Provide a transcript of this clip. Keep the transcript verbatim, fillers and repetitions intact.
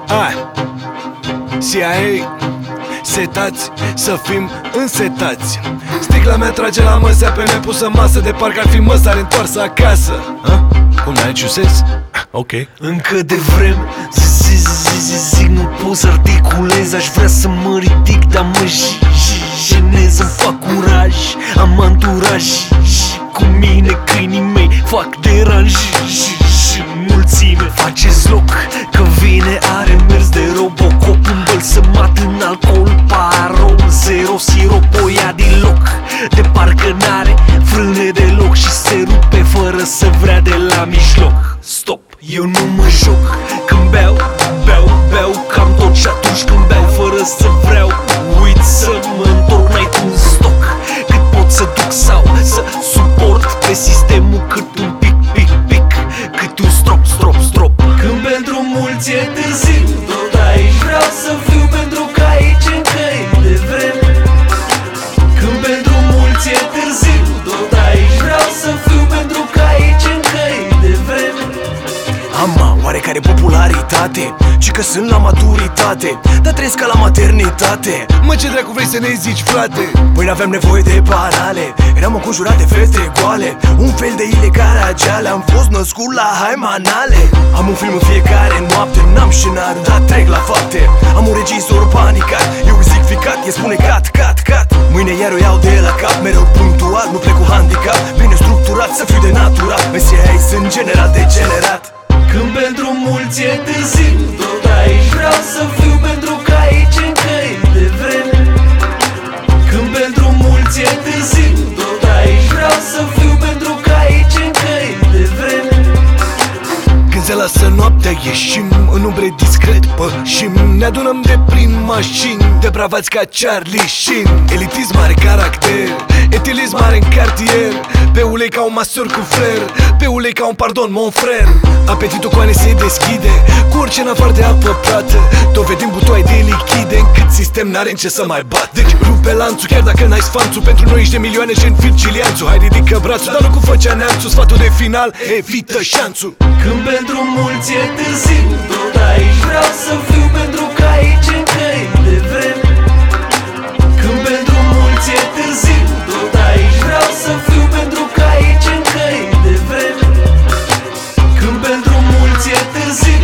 Hai, C I A, setați, să fim însetați. Sticla mea trage la măsea pe nepusă masă, de parcă ar fi măsare întoarsă acasă. Ha? Cum n-ai niciun sens? Ok. Încă de vreme, zi, zi, zi, zi, zic, nu pot să articulez. Aș vrea să mă ridic, dar mă jenez. Îmi fac curaj, am anturaj și cu mine câinii mei fac deranj. Mulțime, faceți loc, că vine, are mers de Robocop. Îmbălsămat în alcool, parol, zero sirop, o ia din loc. De parcă n-are frâne deloc și se rupe fără să vrea de la mijloc. Stop, eu nu mă joc, când beau, beau, beau cam tot. Și atunci când beau fără să vreau, uit să mă întorc, n-ai tu în stoc. Cât pot să duc sau să suport pe sistemul, cât un pic, pic, pic, cât un strop, strop, strop. Când pentru mulți e târziu, tot aici vreau să fiu, pentru că aici încă e de vreme. Când pentru mulți e târziu, tot aici vreau să fiu, pentru că aici încă e de vreme. Am oarecare popularitate, ci că sunt la maturitate, dar trăiesc ca la maternitate. Mă, ce dracu vrei să ne zici, frate? Păi n-aveam nevoie de parale, eram înconjurat de fete goale, un fel de ilegale ageale. Am fost născut la haimanale. Am un film în fiecare noapte, n-am scenariu, dar trec la fapte. Am un regizor panicat, eu zic ficat, el spune cat, cat, cat. Mâine iar o iau de la cap, mereu punctual, nu plec cu handicap. Bine structurat, să fiu de natural, în C I A sunt general degenerat. Când pentru mulți e târziu, tot aici vreau să fiu, pentru că aici încă e de vreme. Când pentru mulți e târziu, tot aici vreau să fiu, pentru că aici încă e de vreme. Când se lasă noaptea ieșim, în umbre discret pășim. Ne adunăm de prin mașini, depravați ca Charlie Sheen. Elitism are caracter, etilism are în cartier. Pe ulei ca un masor cu frer, pe ulei ca un pardon, mon frère. Apetitul coane se deschide, cu orice în afară de apă plată. Dovedim butoai de lichide, încât sistem n-are în ce să mai bat. Deci rupe lanțul, chiar dacă n-ai sfanțul. Pentru noi ești de milioane și înfil cilianțul. Hai, ridică brațul, dar nu cu făcea neamțul. Sfatul de final, evită șanțul. Când pentru mulți e târziu, tot aici vreau să fiu, pentru că aici încă e de vreme. Când pentru mulți e târziu, tot aici vreau să fiu, pentru că aici încă e de vreme. Când pentru mulți e târziu,